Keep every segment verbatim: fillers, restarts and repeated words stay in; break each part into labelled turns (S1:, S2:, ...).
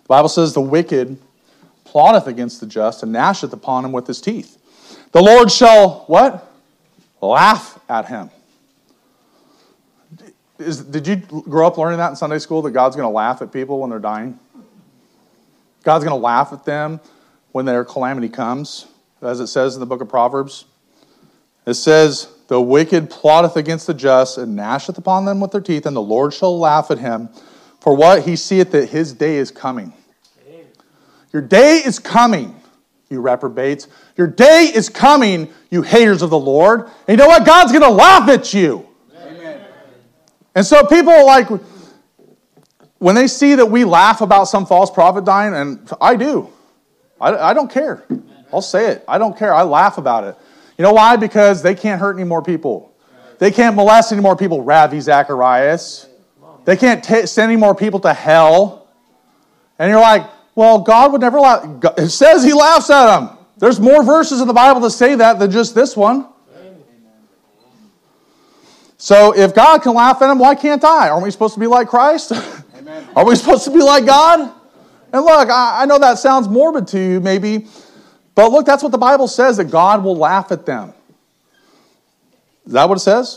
S1: The Bible says the wicked plotteth against the just and gnasheth upon him with his teeth. The Lord shall, what? Laugh at him. Is, did you grow up learning that in Sunday school, that God's going to laugh at people when they're dying? God's going to laugh at them when their calamity comes, as it says in the book of Proverbs. It says, the wicked plotteth against the just and gnasheth upon them with their teeth, and the Lord shall laugh at him. For what? He seeth that his day is coming. Amen. Your day is coming, you reprobates. Your day is coming, you haters of the Lord. And you know what? God's going to laugh at you. Amen. And so people like, when they see that we laugh about some false prophet dying, and I do. I, I don't care. I'll say it. I don't care. I laugh about it. You know why? Because they can't hurt any more people. They can't molest any more people. Ravi Zacharias. They can't t- send any more people to hell. And you're like, well, God would never laugh. It says he laughs at them. There's more verses in the Bible that say that than just this one. So if God can laugh at him, why can't I? Aren't we supposed to be like Christ? Amen. Are we supposed to be like God? And look, I, I know that sounds morbid to you maybe, but look, that's what the Bible says, that God will laugh at them. Is that what it says?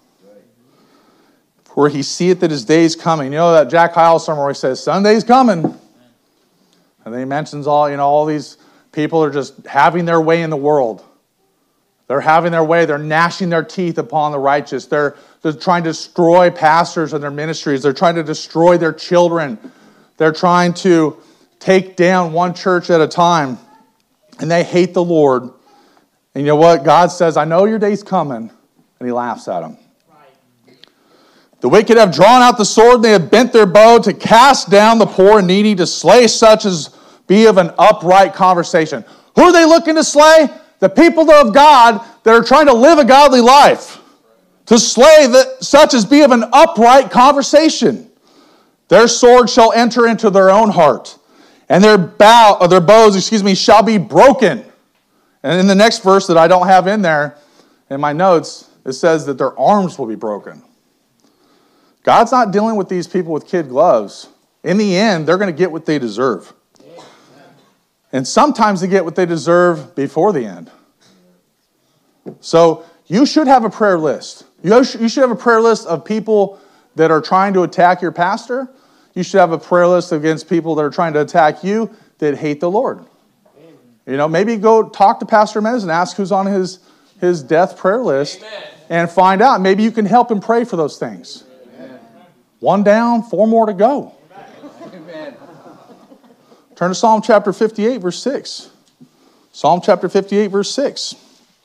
S1: For he seeth that his day is coming. You know that Jack Hyles sermon where he says, Sunday's coming. And then he mentions all, you know, all these people are just having their way in the world. They're having their way. They're gnashing their teeth upon the righteous. They're, they're trying to destroy pastors and their ministries. They're trying to destroy their children. They're trying to take down one church at a time. And they hate the Lord. And you know what? God says, I know your day's coming. And he laughs at them. Right. The wicked have drawn out the sword. And they have bent their bow to cast down the poor and needy, to slay such as be of an upright conversation. Who are they looking to slay? The people of God that are trying to live a godly life. To slay the, such as be of an upright conversation. Their sword shall enter into their own heart. And their bow, or their bows, excuse me, shall be broken. And in the next verse that I don't have in there, in my notes, it says that their arms will be broken. God's not dealing with these people with kid gloves. In the end, they're going to get what they deserve. And sometimes they get what they deserve before the end. So you should have a prayer list. You should have a prayer list of people that are trying to attack your pastor. You should have a prayer list against people that are trying to attack you that hate the Lord. Amen. You know, maybe go talk to Pastor Menez and ask who's on his, his death prayer list. Amen. And find out. Maybe you can help him pray for those things. Amen. One down, four more to go. Amen. Turn to Psalm chapter fifty-eight, verse six. Psalm chapter fifty-eight, verse six.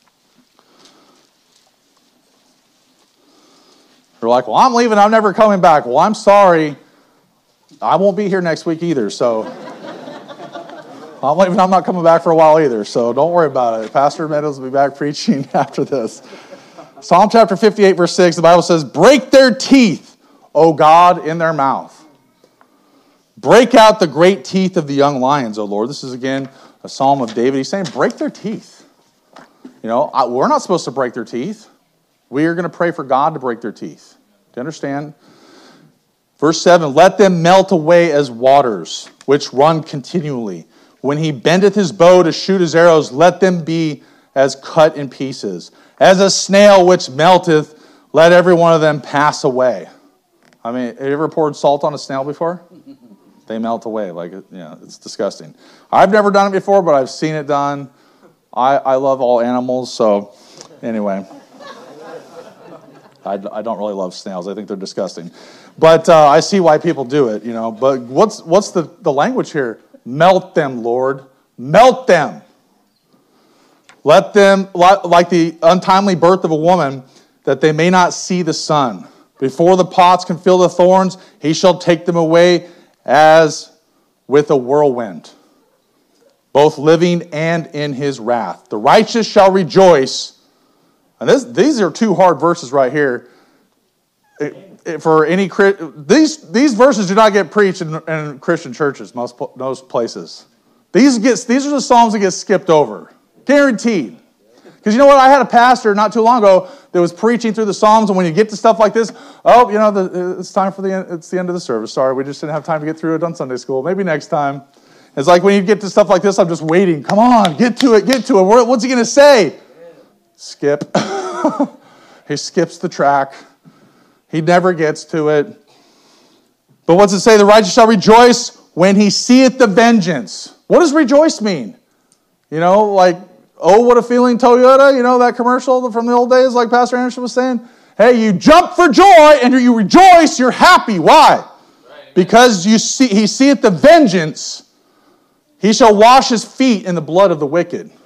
S1: You're like, well, I'm leaving. I'm never coming back. Well, I'm sorry. I won't be here next week either, so I'm leaving. I'm not coming back for a while either, so don't worry about it. Pastor Meadows will be back preaching after this. Psalm chapter fifty-eight, verse six, the Bible says, break their teeth, O God, in their mouth. Break out the great teeth of the young lions, O Lord. This is, again, a psalm of David. He's saying, break their teeth. You know, we're not supposed to break their teeth. We are going to pray for God to break their teeth. Do you understand? Verse seven, let them melt away as waters, which run continually. When he bendeth his bow to shoot his arrows, let them be as cut in pieces. As a snail which melteth, let every one of them pass away. I mean, have you ever poured salt on a snail before? They melt away. Like, you know, it's disgusting. I've never done it before, but I've seen it done. I, I love all animals, so anyway. I, I don't really love snails. I think they're disgusting. But uh, I see why people do it, you know. But what's what's the, the language here? Melt them, Lord. Melt them. Let them, like the untimely birth of a woman, that they may not see the sun. Before the pots can feel the thorns, he shall take them away as with a whirlwind, both living and in his wrath. The righteous shall rejoice. And this, these are two hard verses right here. It, it, for any these these verses do not get preached in, in Christian churches most most places. These get these are the psalms that get skipped over, guaranteed. Because you know what? I had a pastor not too long ago that was preaching through the Psalms, and when you get to stuff like this, oh, you know, the, it's time for the end, it's the end of the service. Sorry, we just didn't have time to get through it on Sunday school. Maybe next time. It's like when you get to stuff like this, I'm just waiting. Come on, get to it, get to it. What's he going to say? Skip. He skips the track. He never gets to it. But what's it say? The righteous shall rejoice when he seeth the vengeance. What does rejoice mean? You know, like, oh, what a feeling, Toyota. You know, that commercial from the old days, like Pastor Anderson was saying. Hey, you jump for joy and you rejoice. You're happy. Why? Because you see, he seeth the vengeance. He shall wash his feet in the blood of the wicked.